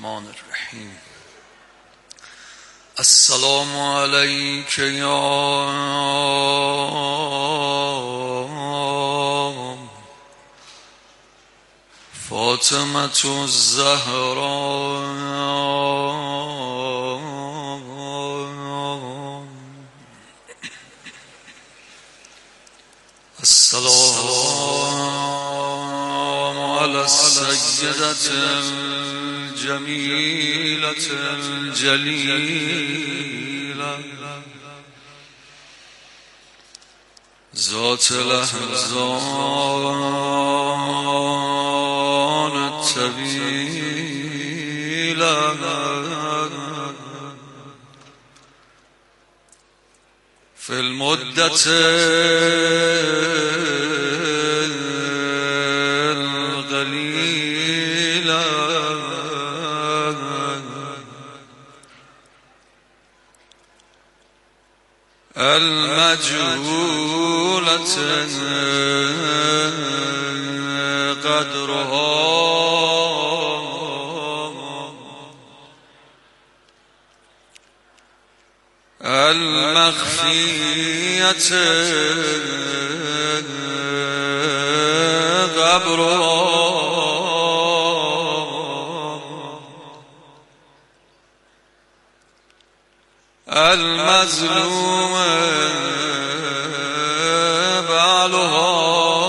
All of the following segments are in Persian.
الرحمن الرحیم. السلام علیک یا فاطمة الزهراء. السلام على السيدة الجميلة الجليلة ذات الأحزان الطويلة في المدة القليلة المجهولة قدرها المخفية قبرها المظلوم بعلها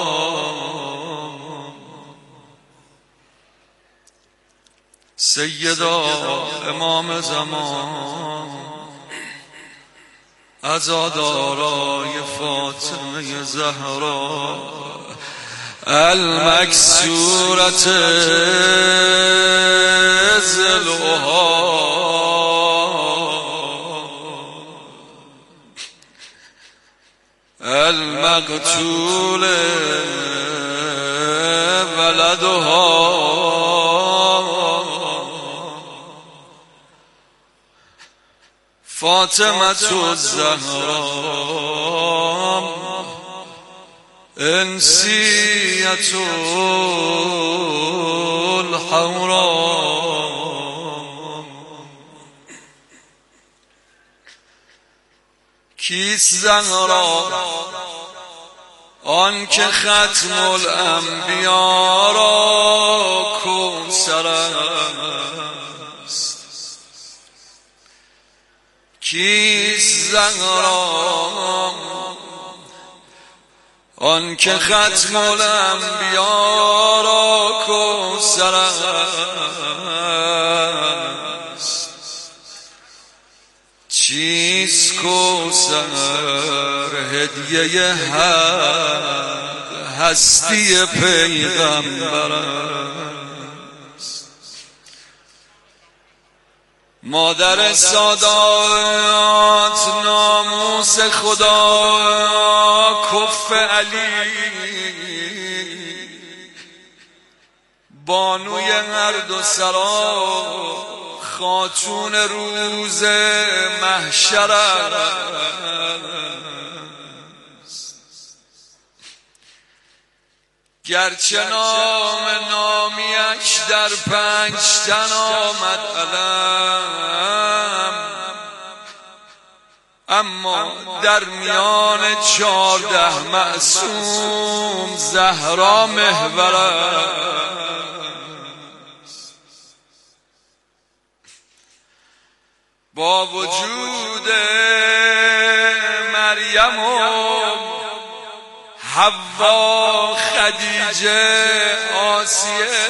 سیدا امام زمان عزادارای فاطمه زهرا المکسورت ضلعها المقتول ولدها فاطمة الزهراء انسية الحوراء. کیست زهرا آن که ختم الانبیا را کوثر است؟ کیست زهرا آن که ختم الانبیا را کوثر است؟ چیست کوثر؟ هدیه حق هستی پیغمبر است. مادر سادات ناموس خدا کف علی بانوی هر دو سرا خاتون روز محشر است. گرچه نامیش در 5 تن آمد علم، اما در میان 14 معصوم زهرا محور است. با وجود مریم و حوا خدیجه آسیه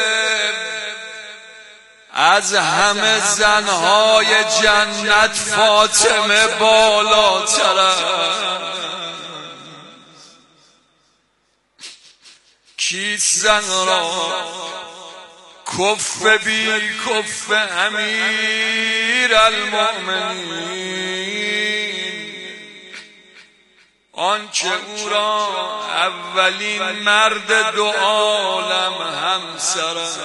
از همه زنهای جنت فاطمه بالاتر است. کیست زهرا کف بی کف امیر المؤمنین، آنچه او را اولین مرد 2 عالم همسر است.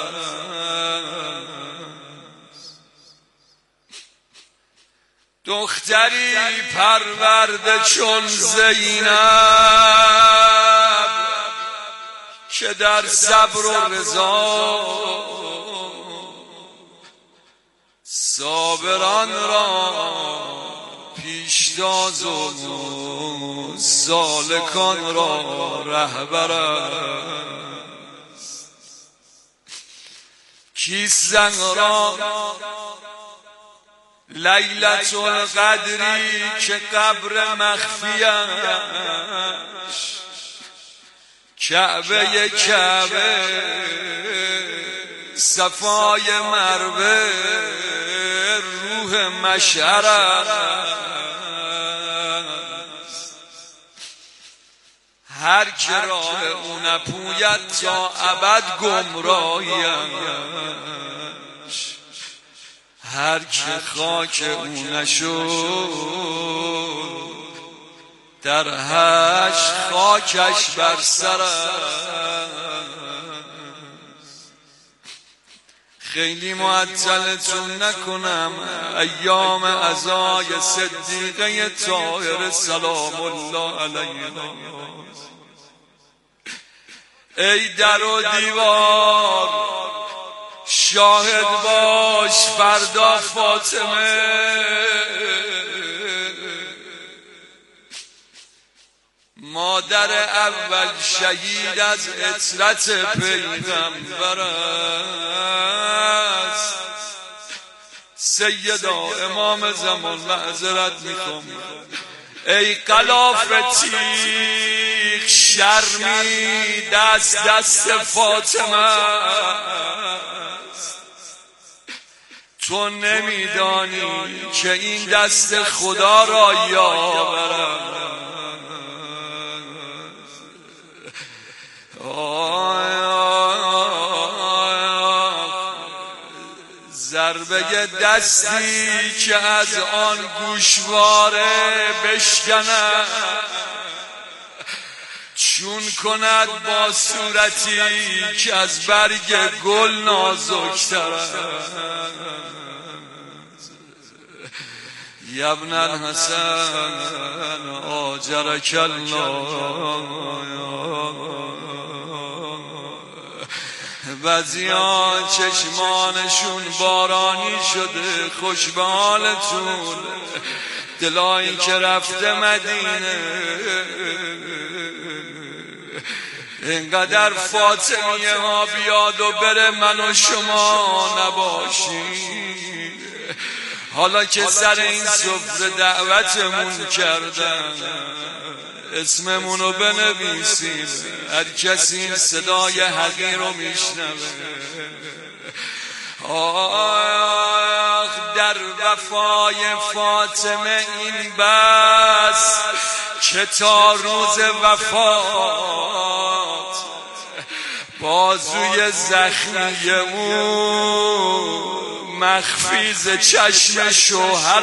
دختری پرورده چون زینب که در صبر و رضا صابران را پیشتاز و سالکان را رهبر است. کیست زن را لیلة القدری که قبر مخفیش کعبه صفای مروه روح مشعر است. هر که راه او نپوید تا ابد گمراهیش، هر که خاک او نشد در حشر خاکش بر سر است. خیلی معطلتون نکنم، ایام عزای صدیقه طاهر سلام الله علیها. ای در و دیوار شاهد باش فردا فاطمه مادر اول شهید از عترت پیغمبر است. سیدا امام زمان معذرت میخوام، ای غلاف تیغ شرمی دست فاطمه است. تو نمیدانی که این دست خدا را یاورد. ضربه دستی که از آن گوشواره بشکند چون کند با صورتی که از برگ گل نازکتر است. یا ابن الحسن آجرک الله. بعضیان چشمانشون بارانی شده خوش به حالتون، دلایی که رفته مدینه اینقدر فاطمیه ها بیاد و بره من و شما نباشیم. حالا که سر این سفره دعوتمون کردن اسممونو بنویسیم، هر کسی این صدای حقیر رو میشنوه. آخ در وفای فاطمه این بس که تا روز وفات بازوی زخمی او مخفیز چشم شوهر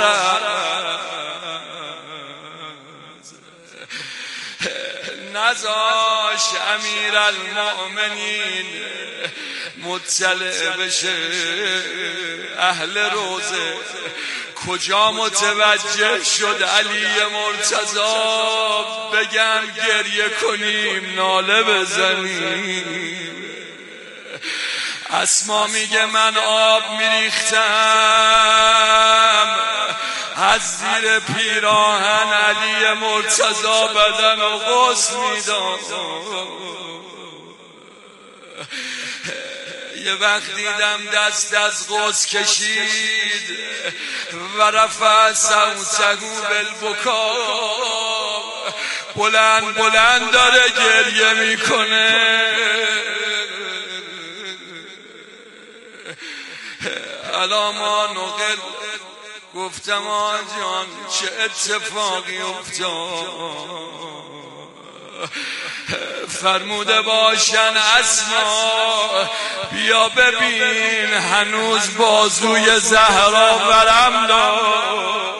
نزاش امیر المؤمنین مطلع بشه اهل روزه. کجا متوجه شد علی مرتضی بگم گریه کنیم ناله بزنیم؟ اسما میگه من آب میریختم از زیر پیراهن علی مرتضی بدن و غسل میداد. یه وقت دیدم دست از غسل کشید و رفع صوته بالبکا، بلند بلند داره گریه میکنه. علاما نقل گفتم آجان چه اتفاقی افتاد؟ فرموده باشن اسما بیا ببین هنوز بازوی زهرا ورم دار.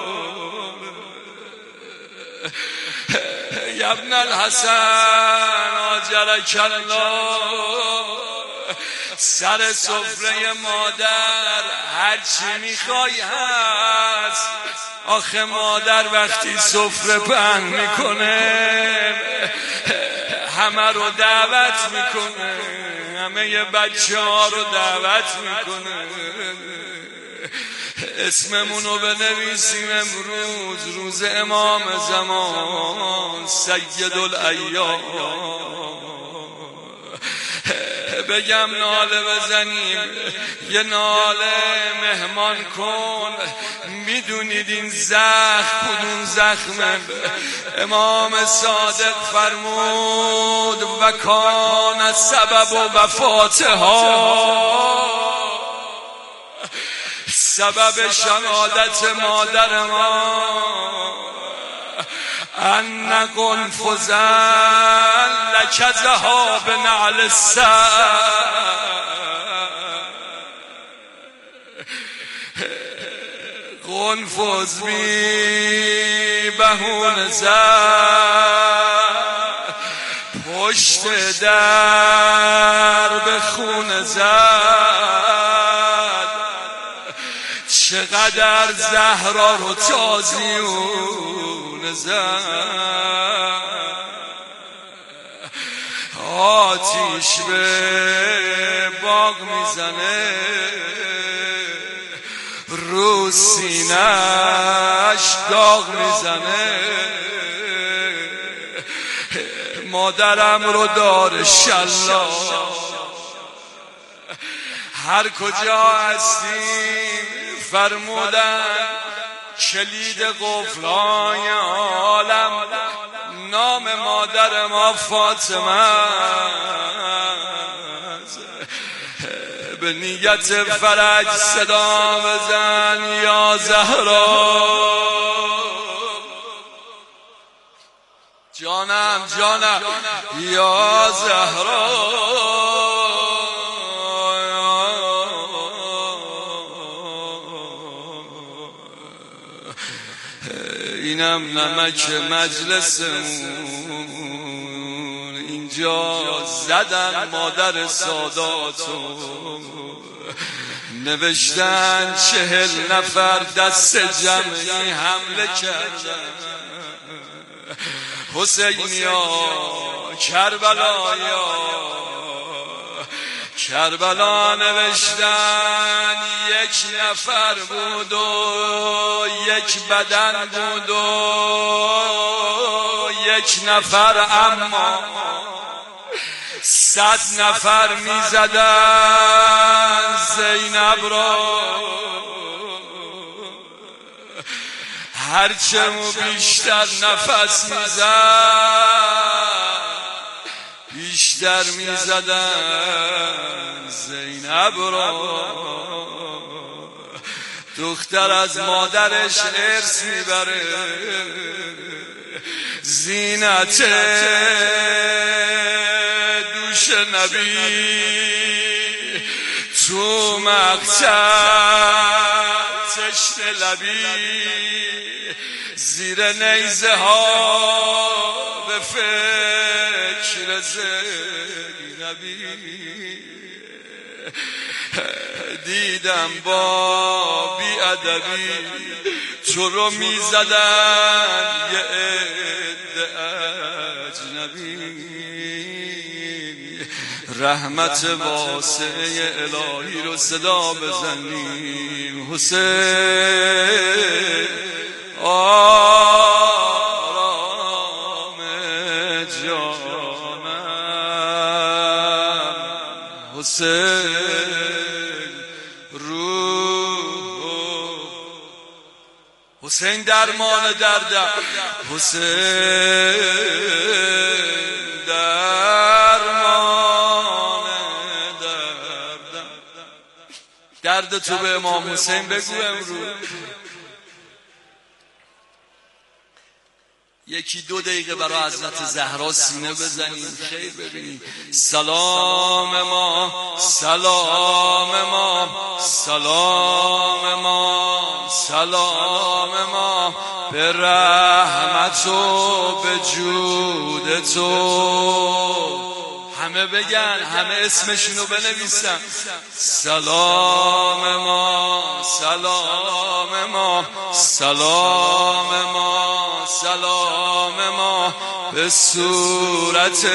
یا ابن الحسن آجرک الله، سر سفره مادر هرچی میخوای هست. آخه مادر وقتی سفره پهن میکنه همه رو دعوت میکنه، همه بچه ها رو دعوت میکنه. اسممونو بنویسیم امروز، روز امام زمان سید الایام. بگم ناله بزنیم، یه ناله مهمان کن. میدونید این زخم کدوم زخمه؟ امام صادق فرمود و کان سبب وفاتها، سبب شهادت مادر ما ان قنفذا لکزها به نعل السر. قنفذ بی بهون زد، پشت در به خون زد. چقدر زهرا رو تازیون زد، آتیش به باغ میزنه، رو سینه‌اش داغ میزنه. مادرم رو داره شلاق، هر کجا هستیم فرمودن کلید قفل‌های عالم نام مادر ما فاطمه. به نیت فرج صدا بزن یا زهرا. جانم جانم یا زهرا. اینم نمک مجلسمون، اینجا زدن مادر ساداتو، نوشتن 40 نفر دست جمعی حمله کردن. حسینیا کربلایا، کربلا نوشتن 1 نفر بود و 1 بدن بود و 1 نفر، اما 100 نفر میزدن زینب را. هرچه بیشتر نفس میزد بیشتر میزدن زینب را. دختر از مادرش ارث میبره، زینت دوش نبی تو مقتل تشنه لبی، زیر نیزه ها به فکر زینبی. دیدم با بی‌ادبی تو رو میزدن یه عده اجنبی. رحمت واسعه الهی رو صدا بزنیم. حسین آرام جانم، حسین روح، حسین درمان دردم، حسین درمان دردم. درد تو به امام حسین بگو امروز. 1-2 دقیقه برای حضرت زهرا سینه بزنیم، خیر ببینیم. سلام ما، سلام ما، سلام ما، سلام ما به رحمت و به جود تو. همه بگن، همه اسمشونو بنویسن. سلام ما، سلام ما، سلام ما، سلام ما به صورت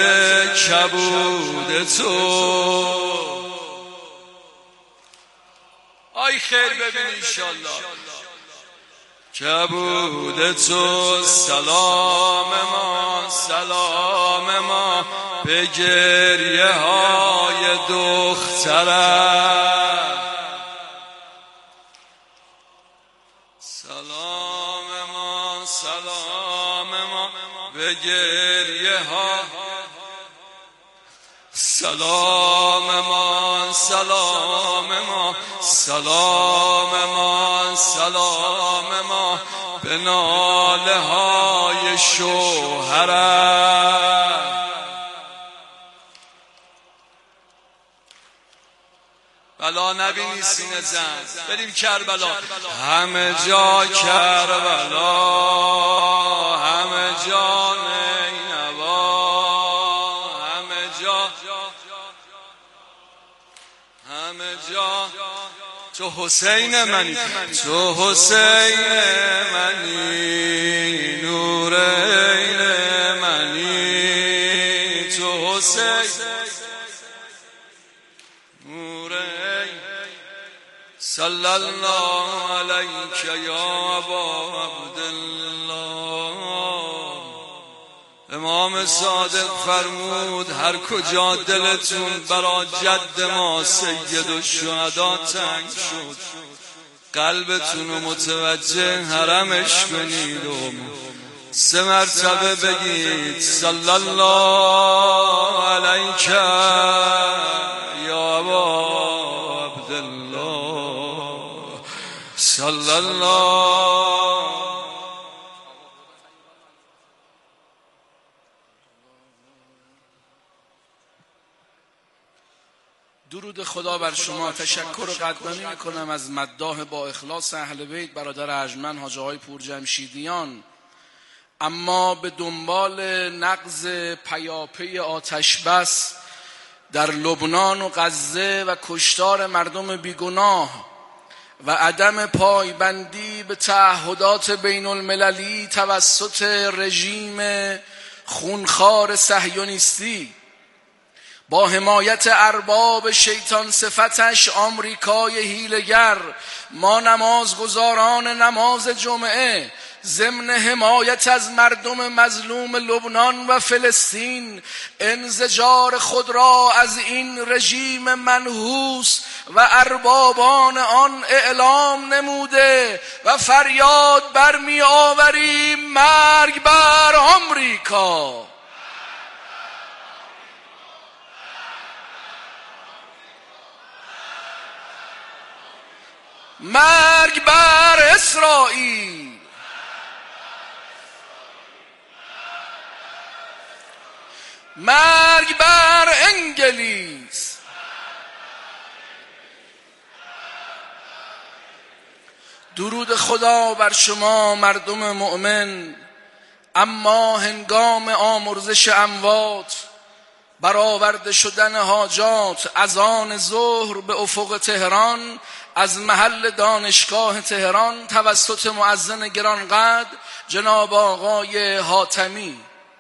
کبود تو. آی خیر ببین انشالله. کبود تو سلام ما، سلام ما به گریه های دخترم. سلام ما، سلام ما به گریه ها، سلام ما، سلام ما، سلام ما، سلام ما به ناله های شوهرم. بلا نبینی سینه زن، بریم کربلا. همه جا کربلا، همه جا نینوا، همه جا، همه جا تو حسین منی، تو حسین منی، نورین منی، تو حسین نورین. صلی الله علیک یا ابا عبدالله. امام صادق فرمود هر کجا دلتون برا جد ما سید الشهدا تنگ شد، قلبتون رو متوجه حرمش کنید و 3 مرتبه بگید صلی الله علیک یا ابا عبدالله، صلی الله. درود خدا بر شما. تشکر و قدردانی میکنم از مداح با اخلاص اهل بیت برادر ارجمند حاجی آقای پورجمشیدیان. اما به دنبال نقض پیاپی آتش بس در لبنان و غزه و کشتار مردم بیگناه و عدم پایبندی به تعهدات بین المللی توسط رژیم خونخوار صهیونیستی با حمایت ارباب شیطان صفتش آمریکای هیلگر، ما نمازگزاران نماز جمعه ضمن حمایت از مردم مظلوم لبنان و فلسطین انزجار خود را از این رژیم منحوس و اربابان آن اعلام نموده و فریاد برمی آوریم مرگ بر آمریکا، مرگ بر اسرائیل، مرگ بر انگلیس. درود خدا بر شما مردم مؤمن. اما هنگام آمرزش اموات، برآورده شدن حاجات، اذان ظهر به افق تهران از محل دانشگاه تهران توسط مؤذن گرانقدر جناب آقای حاتمی،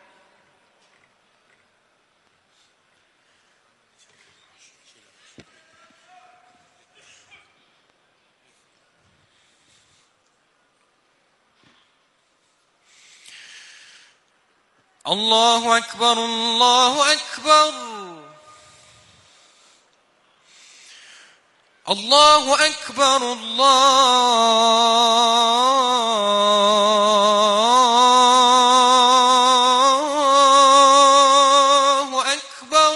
الله اکبر، الله اکبر، الله اکبر، الله اکبر.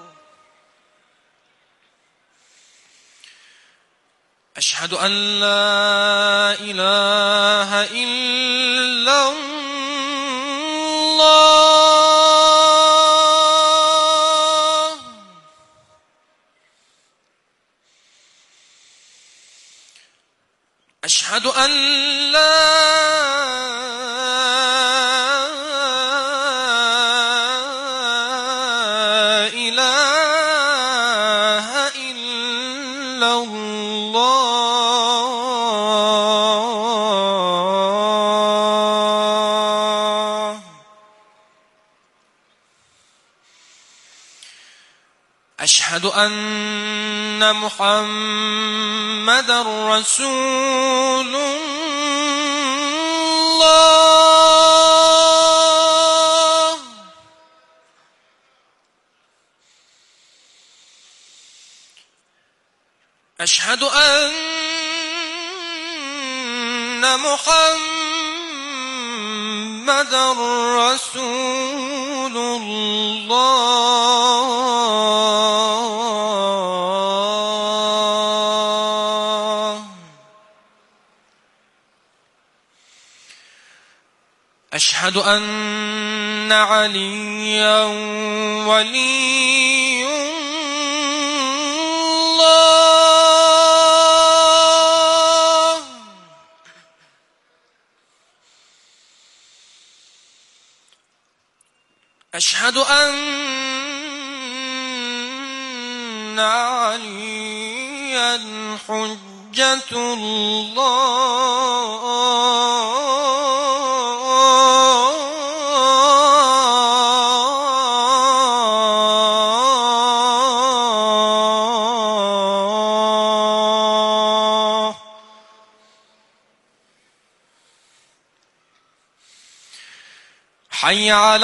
اشهد ان لا اله الا الله. اشهد ان لا اله الا الله. أشهد أن محمدًا رسول الله. أشهد أن محمدًا رسول الله. أشهد أن عليًّا ولي الله. أشهد أن عليًّا حجة الله. حي على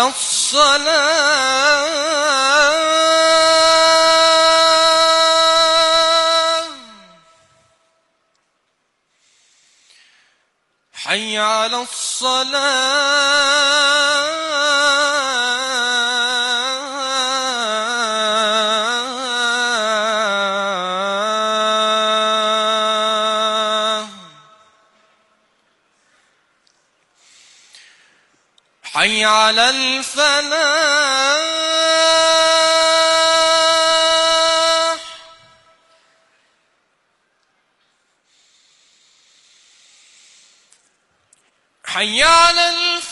الصلاة. حي على الصلاة. حي على الفلاح. حي على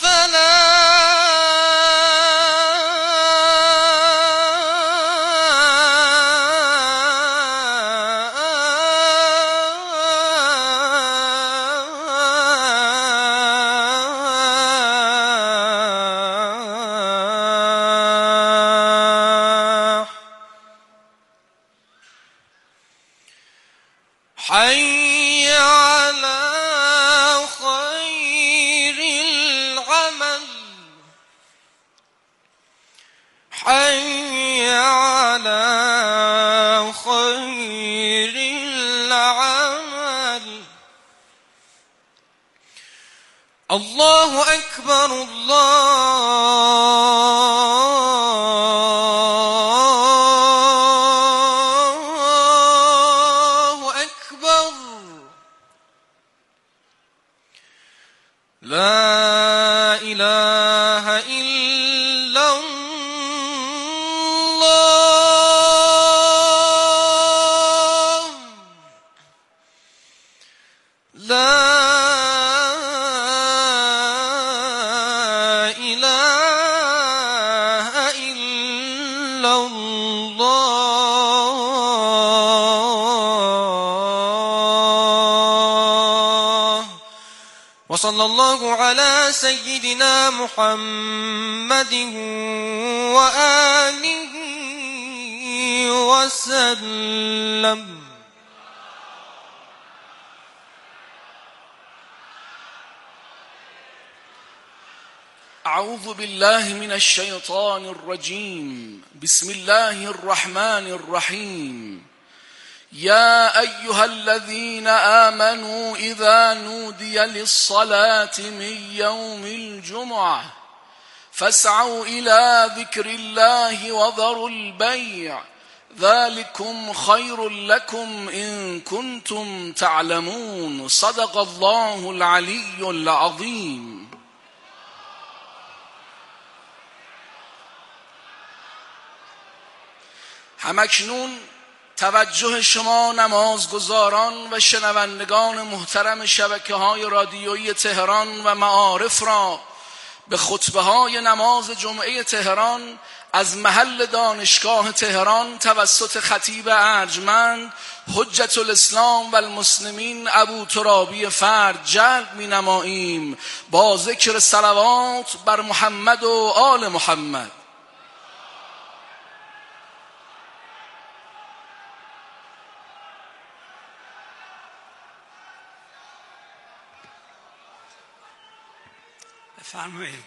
الفلاح. حي على خير العمل. حي على خير العمل. الله أكبر الله أكبر. لا إله إلا الله. لا إله إلا الله. وصلى الله على سيدنا محمد وآله وسلم. أعوذ بالله من الشيطان الرجيم. بسم الله الرحمن الرحيم. يا أيها الذين آمنوا إذا نودي للصلاة من يوم الجمعة فاسعوا إلى ذكر الله وذروا البيع ذلكم خير لكم إن كنتم تعلمون. صدق الله العلي العظيم. همکنون توجه شما نمازگزاران و شنوندگان محترم شبکه‌های رادیویی تهران و معارف را به خطبه‌های نماز جمعه تهران از محل دانشگاه تهران توسط خطیب ارجمند حجت الاسلام و المسلمین ابو ترابی فرد جلب می‌نماییم با ذکر صلوات بر محمد و آل محمد. بفرمایید.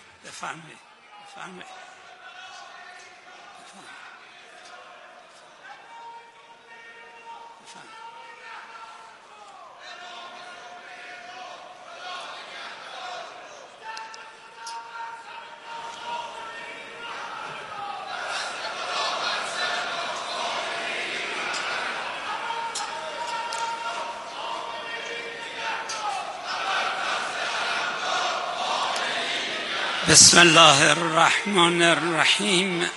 بسم الله الرحمن الرحیم.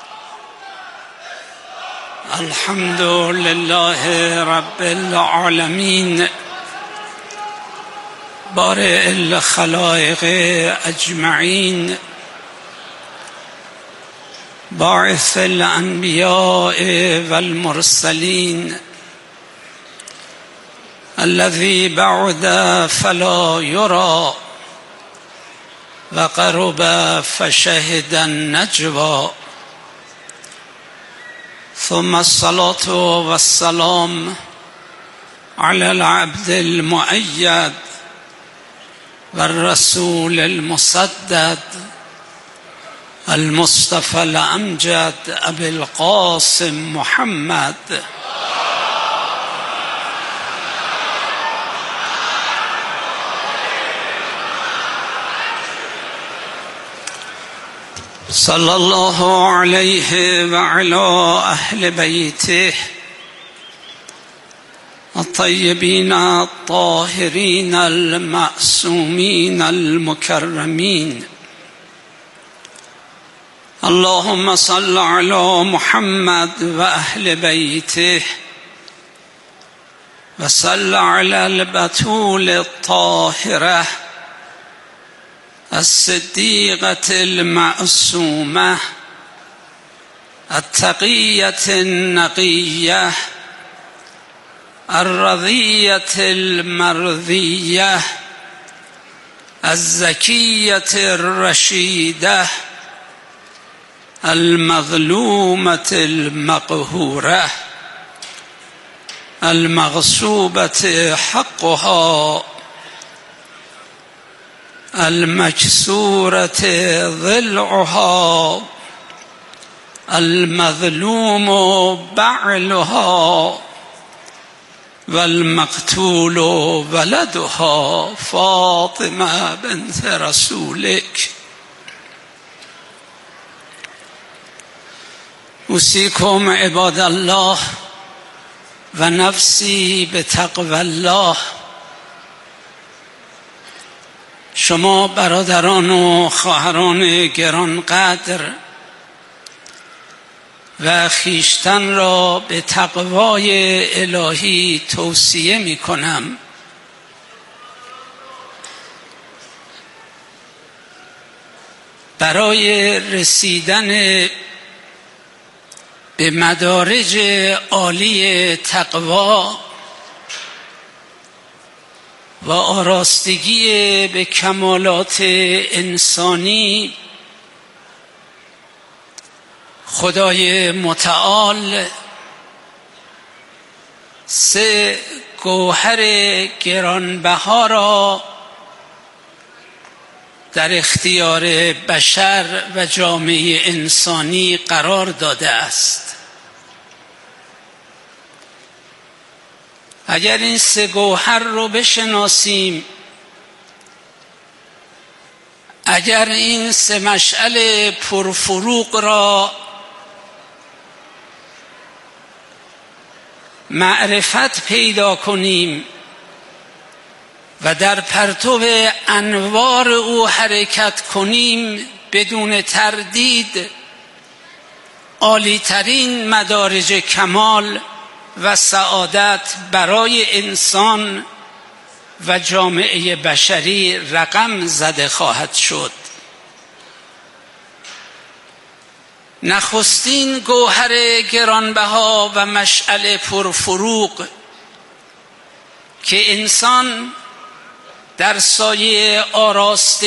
الحمد لله رب العالمین بارئ الخلائق اجمعین باعث الانبیاء والمرسلین الذي بعد فلا يرى وقرب فشهد النجوى ثم الصلاة والسلام على العبد المؤيد والرسول المسدد المصطفى الأمجد أبي القاسم محمد صلى الله عليه وعلى أهل بيته الطيبين الطاهرين المعصومين المكرمين. اللهم صل على محمد وأهل بيته وصل على البتول الطاهرة الصديقة المعصومة التقية النقية الرضية المرضية الزكية الرشيدة المظلومة المقهورة المغصوبة حقها المكسورة ضلعها المظلوم بعلها والمقتول ولدها فاطمة بنت رسولك. أوصيكم عباد الله ونفسي بتقوى الله. شما برادران و خواهران گرانقدر و خویشتن را به تقوای الهی توصیه می کنم. برای رسیدن به مدارج عالی تقوا و آراستگی به کمالات انسانی خدای متعال 3 گوهر گرانبها را در اختیار بشر و جامعه انسانی قرار داده است. اگر این 3 گوهر رو بشناسیم، اگر این 3 مشعل پرفروغ را معرفت پیدا کنیم و در پرتو انوار او حرکت کنیم، بدون تردید عالی‌ترین مدارج کمال و سعادت برای انسان و جامعه بشری رقم زده خواهد شد. نخستین گوهر گرانبها و مشعل پرفروغ که انسان در سایه آراسته